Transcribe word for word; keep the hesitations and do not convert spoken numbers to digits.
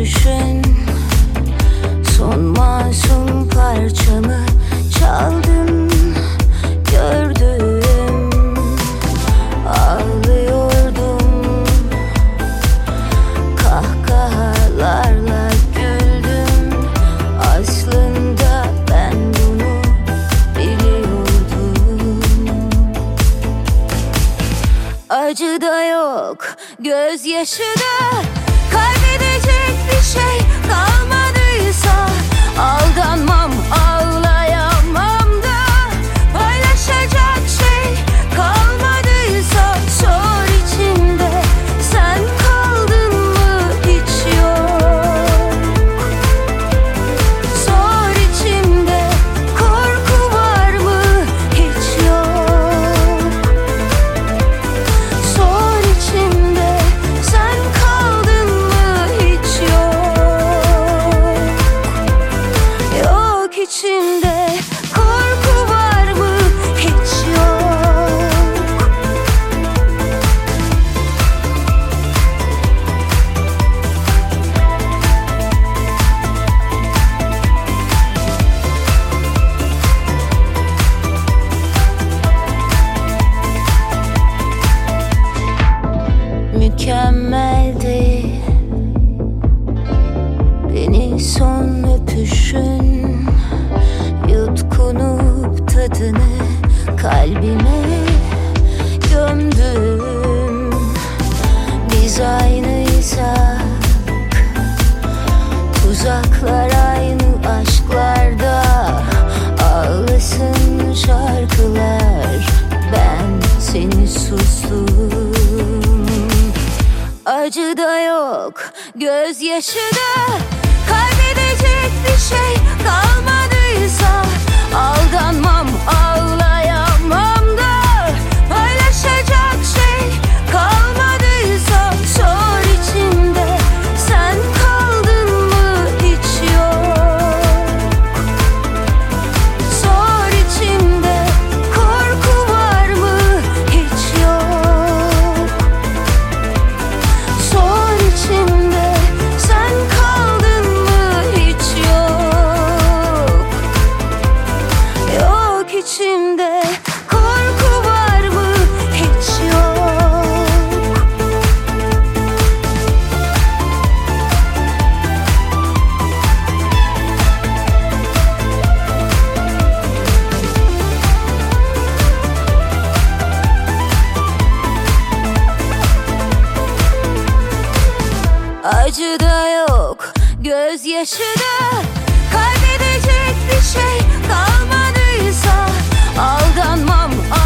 öpüşün, son masum parçamı çaldın, gördüm. Ağlıyordum, kahkahalarla güldüm. Aslında ben bunu biliyordum. Acı da yok, gözyaşı da, kaybedecek bir şey kalmadıysa aldanmam, ağlayamam da. Paylaşacak şey kalmadıysa sor içimde, sen kaldın mı hiç yok. Sor içimde, korku var mı hiç yok. Sor içimde, sen kaldın mı hiç yok. Yok içimde, korku var mı hiç yok. Mükemmeldi beni son öpüşün, yutkunup tadını kalbime gömdüm. Biz aynıysak, tuzaklar aynı aşklarda. Ağlasın şarkılar, ben seni sustum. Acı da yok, gözyaşı da, kaybedecek bir şey kalmadıysa aldanmam, ağlayamam da. Paylaşacak şey kalmadıysa sor içimde, sen kaldın mı hiç yok. Sor içimde, korku var mı hiç yok. Sor içimde, sen kaldın mı hiç yok. Yok içimde, korku var mı hiç yok. Acı da yok, gözyaşı da, kaybedecek bir şey kalmadıysa aldanmam,